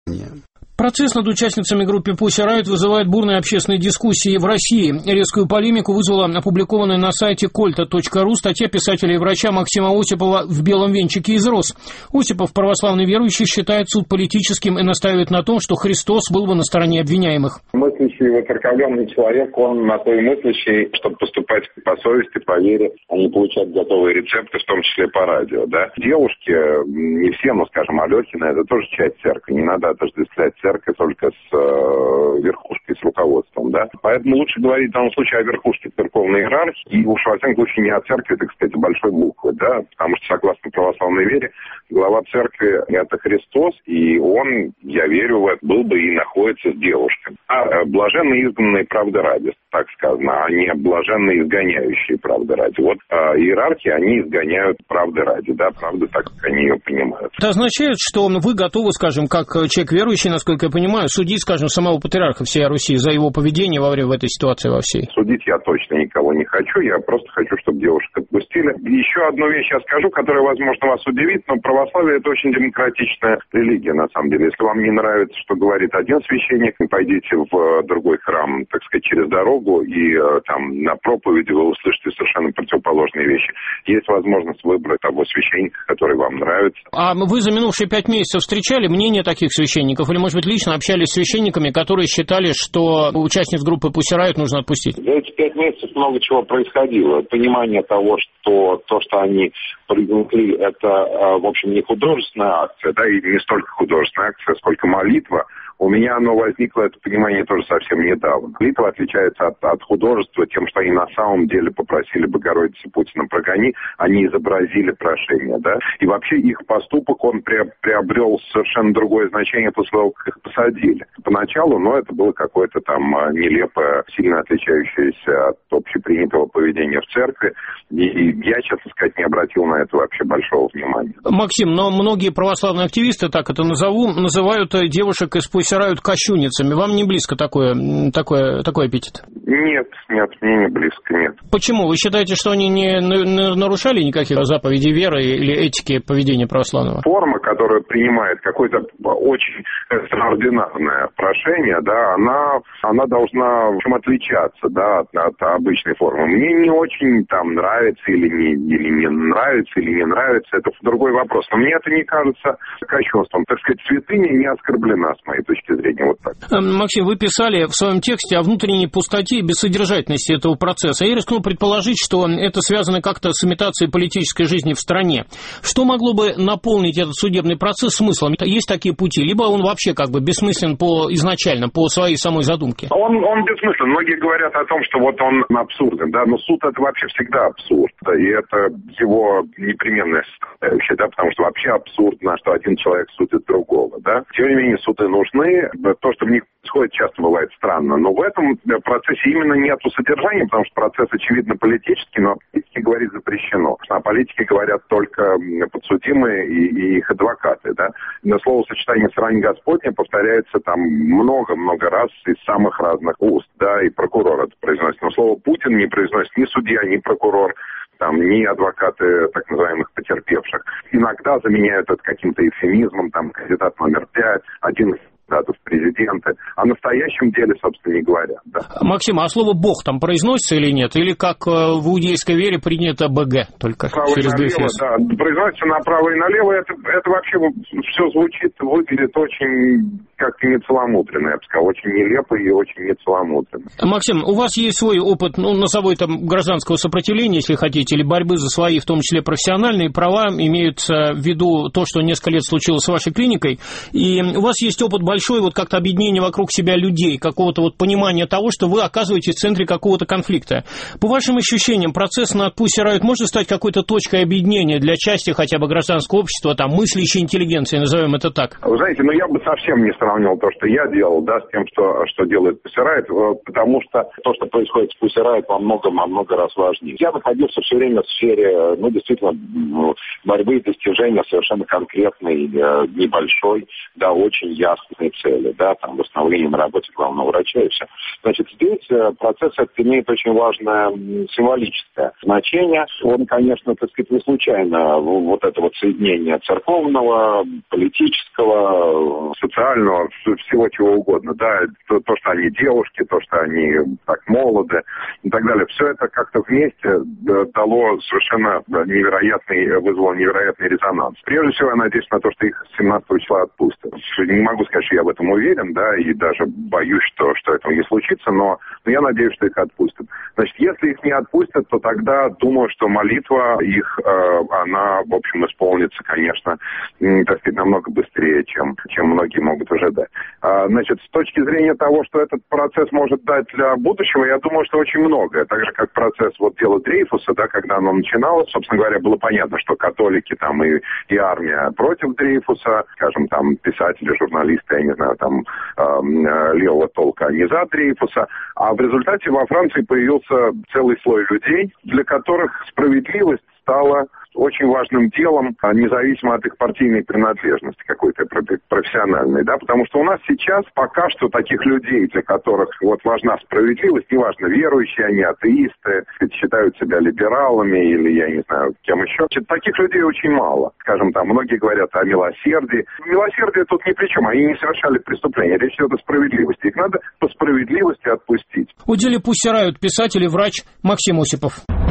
Процесс над участницами группы Pussy Riot вызывает бурные общественные дискуссии в России. Резкую полемику вызвала опубликованная на сайте kolta.ru статья писателя и врача Максима Осипова «В белом венчике из роз». Осипов, православный верующий, считает суд политическим и настаивает на том, что Христос был бы на стороне обвиняемых. Мыслящий, воцерковленный человек, он на то и мыслящий, чтобы поступать по совести, по вере, а не получать готовые рецепты, в том числе по радио. Да? Девушки, не все, но, скажем, Алехина, это тоже часть церкви. Не надо отождествлять церковь только с верхушкой, с руководством, да. Поэтому лучше говорить в данном случае о верхушке церковной иерархии, и уж во всяком случае не о церкви, это, кстати, большой буквы, да, потому что, согласно православной вере, глава церкви – это Христос, и он, я верю в это, был бы и находится с девушкой. А блаженные изгнанные правды ради, так сказано, а не блаженные изгоняющие правды ради. Вот иерархии, они изгоняют правды ради, да, правда так, как они ее понимают. Это означает, что вы готовы, скажем, как человек верующий, насколько я понимаю, судить, скажем, самого патриарха всей Руси за его поведение во время в этой ситуации во всей? Судить я точно никого не хочу, я просто хочу, чтобы девушек отпустили. Еще одну вещь я скажу, которая, возможно, вас удивит, но православие – это очень демократичная религия, на самом деле. Если вам не нравится, что говорит один священник, пойдите в другой храм, так сказать, через дорогу, и там на проповеди вы услышите совершенно противоположные вещи. Есть возможность выбрать того священника, который вам нравится. А вы за минувшие 5 месяцев встречали мнение таких священников? Или, может быть, лично общались с священниками, которые считали, что участниц группы Pussy Riot нужно отпустить? За эти 5 месяцев много чего происходило. Понимание того, что то, что они привлекли, это, в общем, не художественная акция, да, и не столько художественная акция, сколько молитва. У меня оно возникло, это понимание, тоже совсем недавно. Молитва отличается от художества тем, что они на самом деле попросили Богородицу Путина прогони, они изобразили прошение, да. И вообще их поступок, он приобрел совершенно другое значение после того, как их посадили. Поначалу, это было какое-то там нелепое, сильно отличающееся от общепринятого поведения в церкви. И я, честно сказать, не обратил на это вообще большого внимания. Максим, но многие православные активисты, так это называют девушек из Pussy Riot кощунницами. Вам не близко такой эпитет? Нет, мне не близко, нет. Почему? Вы считаете, что они не нарушали никаких заповедей веры или этики поведения православного? Форма, которую принимает какое-то очень экстраординарное прошение, да, она должна, в общем, отличаться, да, от обычной формы. Мне не очень там нравится или не нравится, или не нравится, это другой вопрос. Но мне это не кажется кощунством. Так сказать, святыня не оскорблена, с моей точки зрения, вот так. Максим, вы писали в своем тексте о внутренней пустоте и бессодержательности этого процесса. Я рискну предположить, что это связано как-то с имитацией политической жизни в стране. Что могло бы наполнить этот судебный процесс смыслом? Есть такие пути? Либо он вообще как бы бессмыслен изначально, по своей самой задумке? Он бессмыслен. Многие говорят о том, что вот он абсурден, да, но суд это вообще всегда абсурд, и это его непременная составляющая, да, потому что вообще абсурдно, что один человек судит другого, да. Тем не менее, суды нужны. То, что в них происходит, часто бывает странно, но в этом процессе именно нету содержания, потому что процесс очевидно политический, но о политике говорить запрещено. О политике говорят только подсудимые и их адвокаты, да. Но словосочетание «срань Господня» повторяется там много-много раз из самых разных уст, да, и прокурор это произносит. Но слово «Путин» не произносит ни судья, ни прокурор, ни адвокаты так называемых потерпевших. Иногда заменяют это каким-то эвфемизмом, кандидат номер 5, один из кандидатов в президенты, а настоящем деле, собственно, не говорят. Да. Максим, а слово «бог» там произносится или нет? Или как в иудейской вере принято «БГ» только право через налево, да, произносится направо и налево, это вообще все звучит, выглядит очень как-то нецеломудренно, я бы сказал, очень нелепо и очень нецеломудренно. Максим, у вас есть свой опыт, назовой гражданского сопротивления, если хотите, или борьбы за свои, в том числе профессиональные права, имеются в виду то, что несколько лет случилось с вашей клиникой, и у вас есть опыт большой, как-то объединение вокруг себя людей, какого-то понимания того, что вы оказываетесь в центре какого-то конфликта. По вашим ощущениям, процесс над Pussy Riot может стать какой-то точкой объединения для части хотя бы гражданского общества, мыслящей интеллигенции, назовем это так? Вы знаете, я бы совсем не сравнивал то, что я делал, да, с тем, что делает Pussy Riot, потому что то, что происходит с Pussy Riot, во много раз важнее. Я находился все время в сфере, действительно, борьбы и достижения совершенно конкретной, небольшой, да, очень ясной, конечной цели, да, там, восстановление на работе главного врача и все. Значит, здесь процесс этот имеет очень важное символическое значение. Он, конечно, так сказать, не случайно вот это вот соединение церковного, политического, социального, всего чего угодно, да, то, что они девушки, то, что они так молоды и так далее. Все это как-то вместе дало совершенно вызвало невероятный резонанс. Прежде всего, я надеюсь на то, что их 17 числа отпустят. Не могу сказать, что я в этом уверен, да, и даже боюсь, что этого не случится, но я надеюсь, что их отпустят. Значит, если их не отпустят, то тогда думаю, что молитва их, она, в общем, исполнится, конечно, так сказать, намного быстрее, чем многие могут ожидать. Значит, с точки зрения того, что этот процесс может дать для будущего, я думаю, что очень многое. Так же, как процесс вот дела Дрейфуса, да, когда оно начиналось, собственно говоря, было понятно, что католики там и армия против Дрейфуса, скажем, там писатели, журналисты, я не знаю, там левого толка, они за Дрейфуса. А в результате во Франции появился целый слой людей, для которых справедливость стала очень важным делом, независимо от их партийной принадлежности какой-то профессиональной, да, потому что у нас сейчас пока что таких людей, для которых вот важна справедливость, неважно, верующие они, атеисты, считают себя либералами или, я не знаю, кем еще, таких людей очень мало. Скажем, там, многие говорят о милосердии. Милосердие тут ни при чем, они не совершали преступления, речь идет о справедливости. Их надо по справедливости отпустить. У деле пусть сирают писатель и врач Максим Осипов.